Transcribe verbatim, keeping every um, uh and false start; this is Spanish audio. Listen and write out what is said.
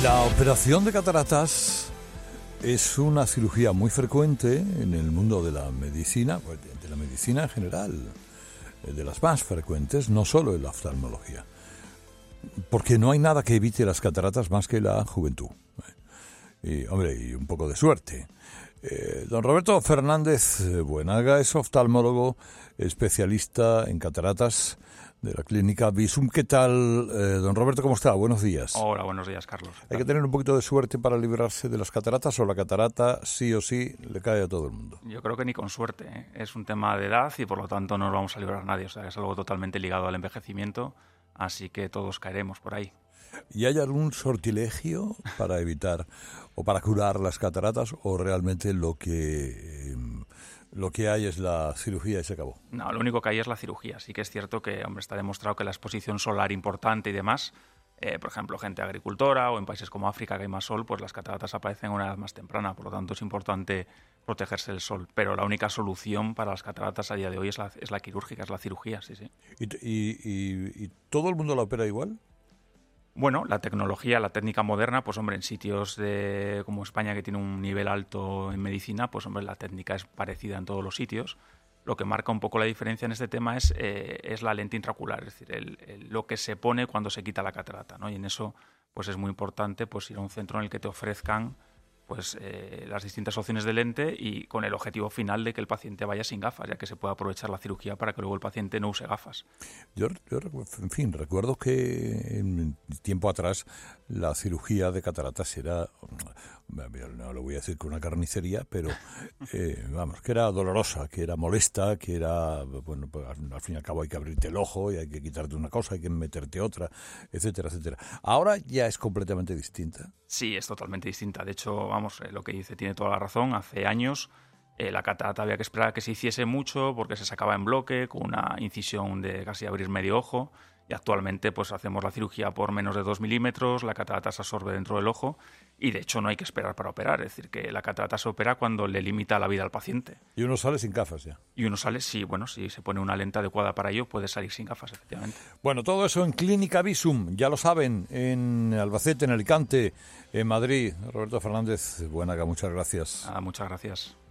La operación de cataratas es una cirugía muy frecuente en el mundo de la medicina, de la medicina en general, de las más frecuentes, no solo en la oftalmología, porque no hay nada que evite las cataratas más que la juventud. Y, hombre, y un poco de suerte. Eh, don Roberto Fernández Buenaga es oftalmólogo, especialista en cataratas de la clínica Visum. ¿Qué tal, eh, don Roberto? ¿Cómo está? Buenos días. Hola, buenos días, Carlos. ¿Hay que tener un poquito de suerte para librarse de las cataratas o la catarata sí o sí le cae a todo el mundo? Yo creo que ni con suerte, ¿eh? Es un tema de edad y por lo tanto no nos vamos a librar nadie. O sea, es algo totalmente ligado al envejecimiento, así que todos caeremos por ahí. ¿Y hay algún sortilegio para evitar o para curar las cataratas o realmente lo que... Eh, lo que hay es la cirugía y se acabó? No, lo único que hay es la cirugía. Sí que es cierto que, hombre, está demostrado que la exposición solar importante y demás, eh, por ejemplo, gente agricultora o en países como África que hay más sol, pues las cataratas aparecen a una edad más temprana. Por lo tanto, es importante protegerse del sol. Pero la única solución para las cataratas a día de hoy es la, es la quirúrgica, es la cirugía, sí, sí. ¿Y, y, y, y todo el mundo la opera igual? Bueno, la tecnología, la técnica moderna, pues hombre, en sitios de, como España, que tiene un nivel alto en medicina, pues hombre, la técnica es parecida en todos los sitios. Lo que marca un poco la diferencia en este tema es, eh, es la lente intraocular, es decir, el, el, lo que se pone cuando se quita la catarata, ¿no? Y en eso pues es muy importante pues ir a un centro en el que te ofrezcan pues eh, las distintas opciones de lente y con el objetivo final de que el paciente vaya sin gafas, ya que se pueda aprovechar la cirugía para que luego el paciente no use gafas. Yo, yo en fin, recuerdo que en tiempo atrás la cirugía de cataratas era, no lo voy a decir con una carnicería, pero eh, vamos, que era dolorosa, que era molesta, que era, bueno, pues al fin y al cabo hay que abrirte el ojo y hay que quitarte una cosa, hay que meterte otra, etcétera, etcétera. Ahora ya es completamente distinta. Sí, es totalmente distinta. De hecho, vamos, eh, lo que dice tiene toda la razón. Hace años eh, la catarata había que esperar a que se hiciese mucho porque se sacaba en bloque con una incisión de casi abrir medio ojo. Y actualmente pues hacemos la cirugía por menos de dos milímetros, la catarata se absorbe dentro del ojo y de hecho no hay que esperar para operar. Es decir, que la catarata se opera cuando le limita la vida al paciente. Y uno sale sin gafas ya. Y uno sale, sí, bueno, si se pone una lente adecuada para ello, puede salir sin gafas, efectivamente. Bueno, todo eso en Clínica Visum, ya lo saben, en Albacete, en Alicante, en Madrid. Roberto Fernández Buenaga, muchas gracias. Nada, muchas gracias.